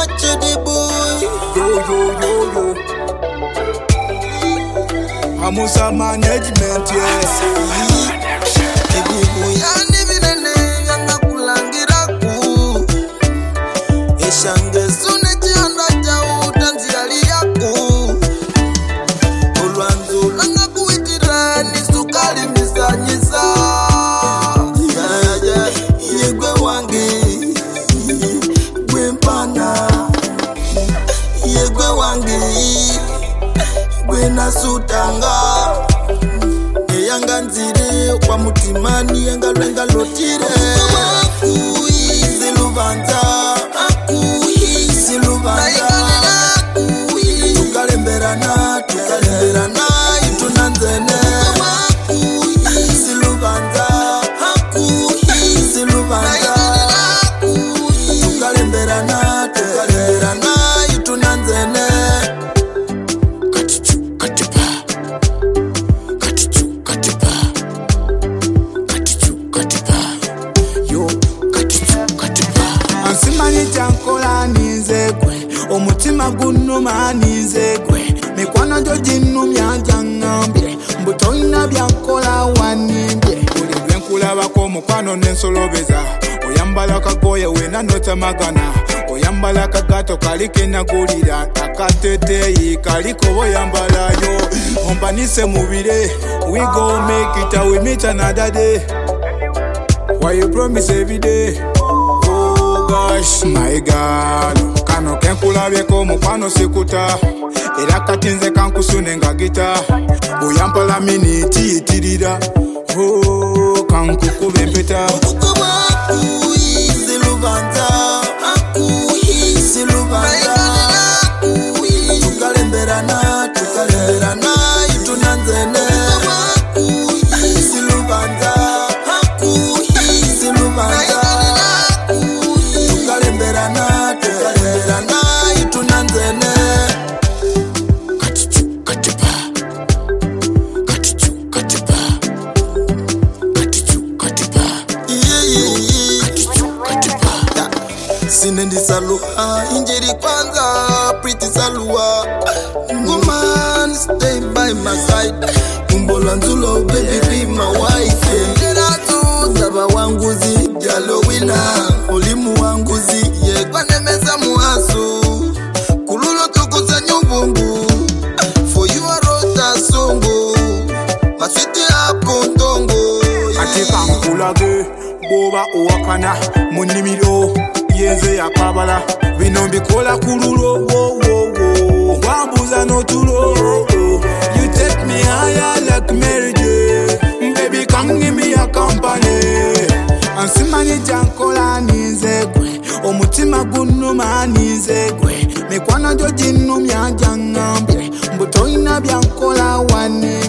Machete boy. Yo. Amusa management, yes. Ebubu yani vinene yanga kulangira ku. Eshange sune chianda cha utanzi ali yaku. Olwanzo langa kuitira ni sukali misanyisa. Yegwe wange gwempana. Yegwe wange gwena sutanga. Yanga nzire kwa mutimani yanga lwenga lotire. Siluvanza tukalemberana itunanzene. Siluvanza tukalemberana itunanzene. Ansimani chankola ninzekwe, omutima gunuma ninzekwe. Mikwano jo jinumya jangambye, mbutoina byankola wanimbye. Buli lwenkulabako mukwano nensolobeza, oyambala kagoye wena notamagana. Oyambala kagato kalike nagulira, akateteyi kaliko boyambalayo. Ombanise mubire, we go make it and we meet another day. Why you promise every day? Oh gosh, my God. Kano kenkulabyeko mukwano sikuta. Era katinze kankusune nga gita. Oyampala miniti itirira. Oh, kankukube empeta. Tukalemberana itunanzene. Tukalemberana itunanzene. Sinendi salua injeri kwanza pretty salua. Woman stay by my side. Kumbola nzulo baby be my wife. Ngeratu zaba wanguzi jalo wina. Olimu wanguzi ye kwa nemeza muhasu. Kululo tukuza nyubungu. For you a rota songo. Maswiti hapo ndongo. Katika mkulage boba owakana munimiro yenze yakabala bino mbikola kululo wambuza notulo. You take me higher like Mary J. Baby come give me a company. Ansimani jankola ninzekwe, omutima gunuma ninzekwe. Mikwano jo jinumya jangambye, mbutoina byankola wane.